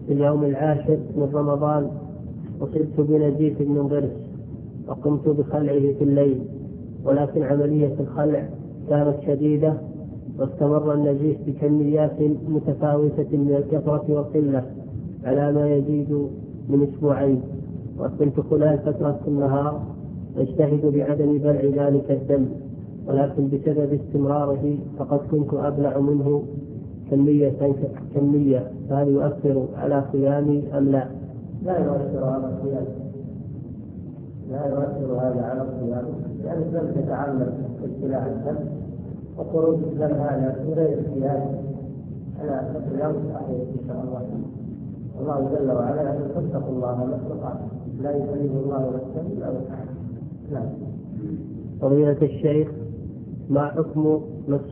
في اليوم 10 من رمضان أصبت بنزيف من ضرس وقمت بخلعه في الليل، ولكن عملية الخلع كانت شديدة واستمر النزيف بكميات متفاوتة من الكثرة والقلة على ما يزيد من أسبوعين، وكنت خلال فترة النهار أجتهد بعدم بلع ذلك الدم، ولكن بسبب استمراره فقد كنت أبلع منه كمية. فهل يؤثر على صيامي أم لا؟ لا يؤثر على الصيام، لا يؤثر هذا على الصيام، لأن الدم تتعلق بابتلاع الدم، وخروج الدم هذا من غير اجتهاد على الصيام صحيح إن شاء الله. الله جل وعلا يقول فاتقوا الله ما استطعتم، لا يكلف الله نفسا إلا وسعها. فضيلة الشيخ، ما حكم